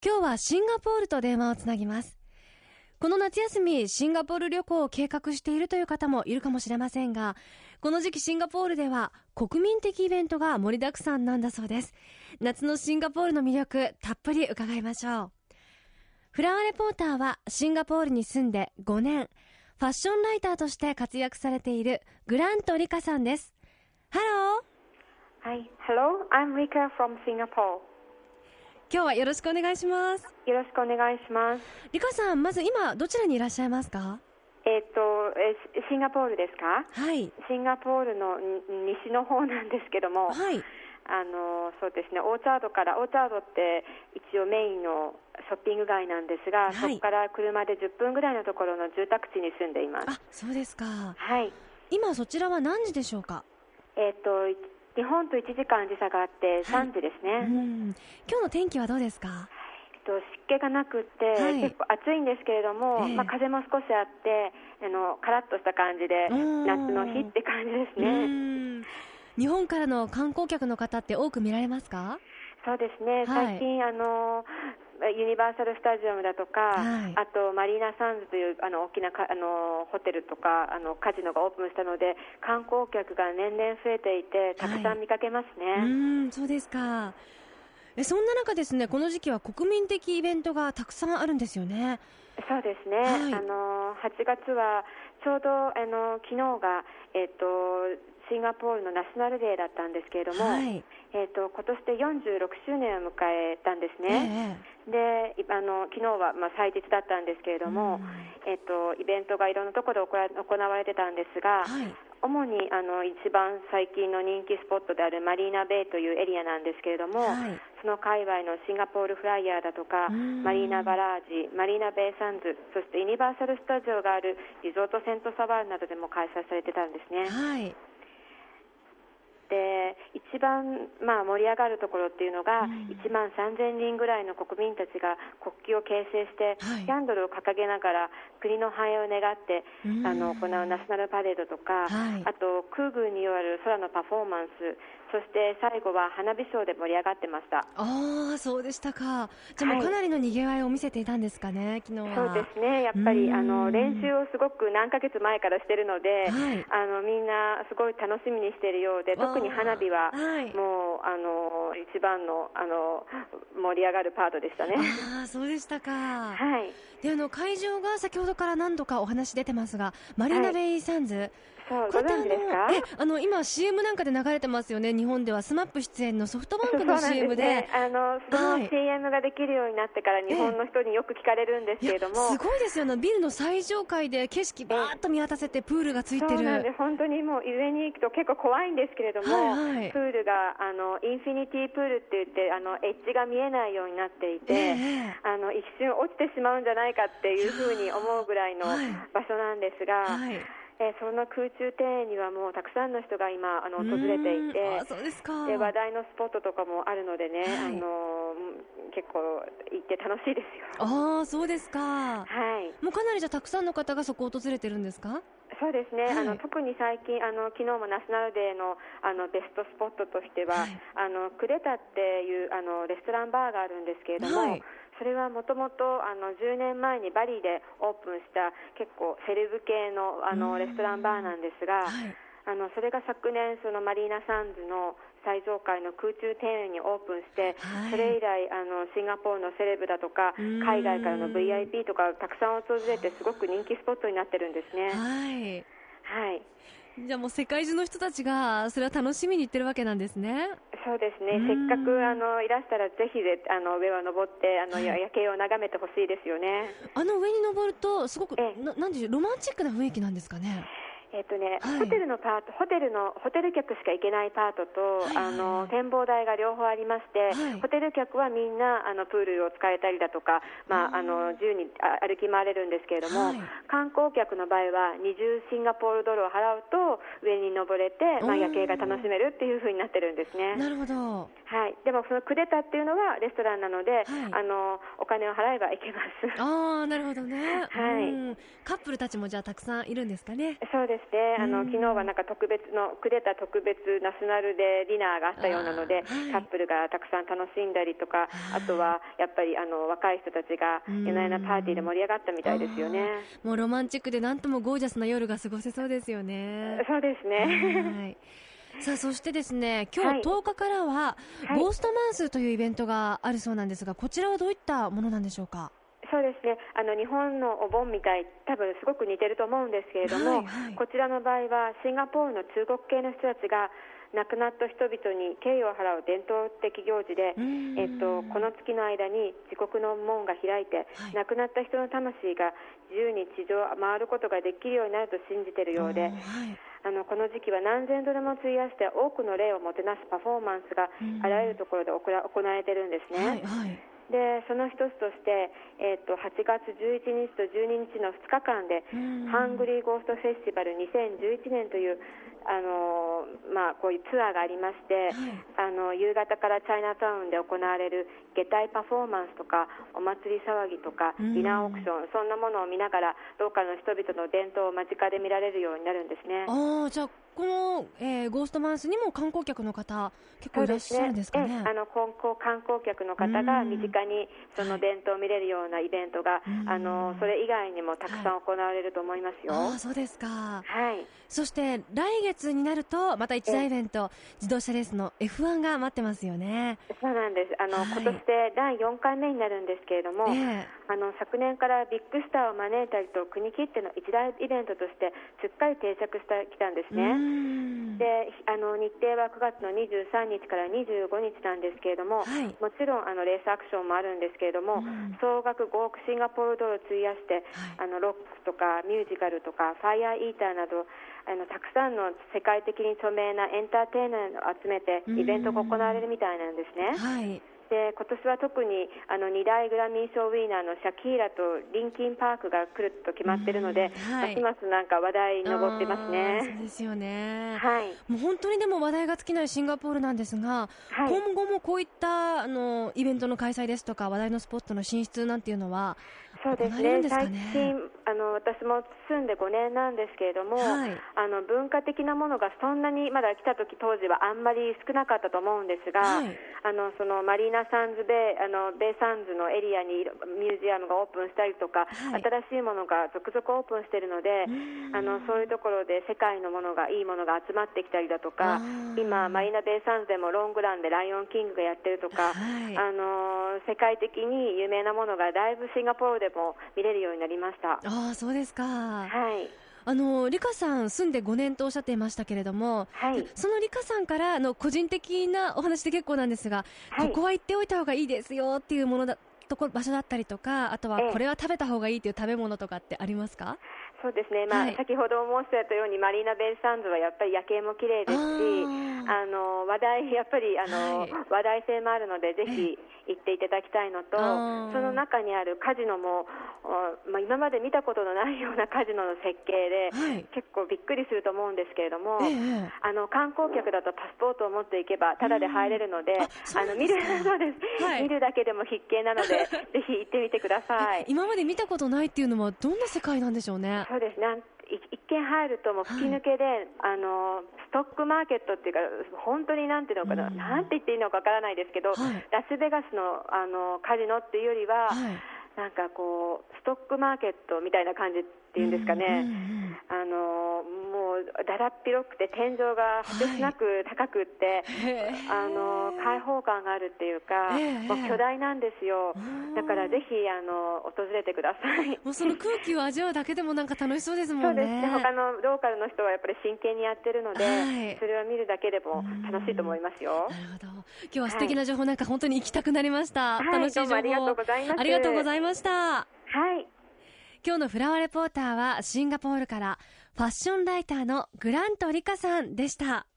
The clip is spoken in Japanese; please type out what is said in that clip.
今日はシンガポールと電話をつなぎます。この夏休みシンガポール旅行を計画しているという方もいるかもしれませんが、この時期シンガポールでは国民的イベントが盛りだくさんなんだそうです。夏のシンガポールの魅力たっぷり伺いましょう。フラワーレポーターはシンガポールに住んで5年、ファッションライターとして活躍されているグラントリカさんです。Hello. Hi, hello. I'm Rika from Singapore. 今日はよろしくお願いします。 よろしくお願いします。 リカさん、まず今どちらにいらっしゃいますか？ シンガポールですか？ はい。 シンガポールの西の方なんですけども、 はい。 そうですね、オーチャードって一応メインのショッピング街なんですが、 はい、 そこから車で10分ぐらいのところの住宅地に住んでいます。 あ、そうですか。 はい。 今そちらは何時でしょうか？ 日本と1時間時差があって3時ですね。 今日の天気はどうですか？ 湿気がなくって、結構暑いんですけれども、風も少しあってカラッとした感じで夏の日って感じですね。 日本からの観光客の方って多く見られますか？ そうですね、最近ユニバーサルスタジアムだとか、あとマリーナサンズという大きなホテルとかカジノがオープンしたので、観光客が年々増えていてたくさん見かけますね。 そうですか。そんな中ですね、この時期は国民的イベントがたくさんあるんですよね。 そうですね、8月はちょうど昨日が、シンガポールのナショナルデーだったんですけれども、今年で46周年を迎えたんですね。で昨日は祭日だったんですけれども、イベントがいろんなところで行われてたんですが、主に一番最近の人気スポットであるマリーナベイというエリアなんですけれども、その界隈のシンガポールフライヤーだとかマリーナバラージ、マリーナベイサンズ、そしてユニバーサルスタジオがあるリゾートセントサワールなどでも開催されてたんですね。で一番盛り上がるところっていうのが、1万3000人ぐらいの国民たちが国旗を形成して、キャンドルを掲げながら国の繁栄を願って行うナショナルパレードとか、あと空軍による空のパフォーマンス、そして最後は花火ショーで盛り上がってました。 そうでしたか。じゃあもうかなりの賑わいを見せていたんですかね、昨日は。 そうですね、やっぱり練習をすごく何ヶ月前からしているので、みんなすごい楽しみにしているようで、特に花火はもう一番の盛り上がるパートでしたね。 そうでしたか。で会場が先ほどから何度かお話出てますが、マリーナベイサンズ、 ご存知ですか？ 今 CM なんかで流れてますよね。日本ではスマップ出演のソフトバンクの CM で、 その CM ができるようになってから日本の人によく聞かれるんですけれども、 すごいですよね。ビルの最上階で景色バーッと見渡せてプールがついてる。 そうなんで、本当にもう上に行くと結構怖いんですけれども、プールがインフィニティプールって言ってエッジが見えないようになっていて、一瞬落ちてしまうんじゃないかっていうふうに思うぐらいの場所なんですが、その空中庭園にはもうたくさんの人が今訪れていて、で話題のスポットとかもあるのでね、結構行って楽しいですよ。 そうですか。もうかなりじゃたくさんの方がそこを訪れてるんですか？ そうですね、特に最近昨日もナショナルデーのベストスポットとしては、クレタっていうレストランバーがあるんですけれども、それはもともと10年前にバリでオープンした結構セレブ系のレストランバーなんですが、それが昨年そのマリーナサンズの最上階の空中庭園にオープンして、それ以来シンガポールのセレブだとか海外からの VIP とかたくさん訪れてすごく人気スポットになってるんですね。 じゃあもう世界中の人たちがそれは楽しみに行ってるわけなんですね。 そうですね、せっかくいらしたらぜひ上は登って夜景を眺めてほしいですよね。 上に登るとすごくなんでしょう、ロマンチックな雰囲気なんですかね。 ホテルのパート、ホテル客しか行けないパートと、展望台が両方ありまして、ホテル客はみんなプールを使えたりだとか、自由に歩き回れるんですけれども、観光客の場合は20シンガポールドルを払うと上に登れて、夜景が楽しめるっていう風になってるんですね。 なるほど。 でもそのクレタっていうのはレストランなので、お金を払えば行けます。 なるほどね。カップルたちもじゃあたくさんいるんですかね。 そうですですね、昨日はなんかクレタ特別ナショナルデーディナーがあったようなので、カップルがたくさん楽しんだりとか、あとはやっぱり若い人たちが夜な夜なパーティーで盛り上がったみたいですよね。 もうロマンチックでなんともゴージャスな夜が過ごせそうですよね。 そうですね。 さあ、そしてですね、今日10日からは、ゴーストマンスというイベントがあるそうなんですが、こちらはどういったものなんでしょうか。 そうですね、日本のお盆みたい、多分すごく似てると思うんですけれども、こちらの場合はシンガポールの中国系の人たちが亡くなった人々に敬意を払う伝統的行事で、この月の間に自国の門が開いて、亡くなった人の魂が自由に地上を回ることができるようになると信じているようで、この時期は何千ドルも費やして多くの霊をもてなすパフォーマンスがあらゆるところで行われているんですね。でその一つとして、8月11日と12日の2日間でハングリーゴーストフェスティバル2011年というこういうツアーがありまして、夕方からチャイナタウンで行われる下体パフォーマンスとかお祭り騒ぎとかディナーオークション、そんなものを見ながらローカルの人々の伝統を間近で見られるようになるんですね。 じゃあこの、ゴーストマンスにも観光客の方結構いらっしゃるんですかね。 観光客の方が身近にその伝統を見れるようなイベントが、それ以外にもたくさん行われると思いますよ。 そうですか。 はい。 そして来月になるとまた一大イベント、自動車レースの F1 が待ってますよね。 そうなんです。今年で第4回目になるんですけれども、昨年からビッグスターを招いたりと国きっての一大イベントとしてすっかり定着してきたんですね。で日程は9月の23日から25日なんですけれども、もちろんレースアクションもあるんですけれども、総額5億シンガポールドルを費やして、ロックとかミュージカルとかファイヤーイーターなどたくさんの世界的に著名なエンターテイナーを集めてイベントが行われるみたいなんですね。で今年は特に2大グラミー賞ウィーナーのシャキーラとリンキンパークが来ると決まっているので、ますますなんか話題に上ってますね。 そうですよね。もう本当にでも話題が尽きないシンガポールなんですが、今後もこういったイベントの開催ですとか話題のスポットの進出なんていうのはそうですね。最近私も住んで5年なんですけれども、文化的なものがそんなにまだ来た時当時はあんまり少なかったと思うんですが、そのマリーナサンズベイサンズのエリアにミュージアムがオープンしたりとか、新しいものが続々オープンしているので、そういうところで世界のものがいいものが集まってきたりだとか、今マリーナベイサンズでもロングランでライオンキングがやってるとか、世界的に有名なものがだいぶシンガポールでも見れるようになりました。 そうですか。リカさん住んで5年とおっしゃっていましたけれども、そのリカさんから個人的なお話で結構なんですが、ここは行っておいた方がいいですよっていうもの場所だったりとか、あとはこれは食べた方がいいという食べ物とかってありますか？ そうですね、先ほど申し上げたようにマリーナベイサンズはやっぱり夜景も綺麗ですし、話題性もあるのでぜひ行っていただきたいのと、その中にあるカジノも、今まで見たことのないようなカジノの設計で、結構びっくりすると思うんですけれども、観光客だとパスポートを持っていけばタダで入れるので、見るだけでも必見なのでぜひ行ってみてください。 今まで見たことないっていうのはどんな世界なんでしょうね。 そうですね、一見入るともう吹き抜けで、ストックマーケットっていうか本当になんていうのかな、なんて言っていいのかわからないですけど、ラスベガスのカジノっていうよりは、なんかこうストックマーケットみたいな感じっていうんですかね。もうだらっ広くて天井が果てしなく高くって、開放感があるっていうか、もう巨大なんですよ。だからぜひ訪れてください。 もうその空気を味わうだけでもなんか楽しそうですもんね。 そうですね。他のローカルの人はやっぱり真剣にやってるので、それを見るだけでも楽しいと思いますよ。 なるほど。今日は素敵な情報、なんか本当に行きたくなりました。楽しい情報ありがとうございます。 ありがとうございました。今日のフラワーレポーターはシンガポールからファッションライターのグラントリカさんでした。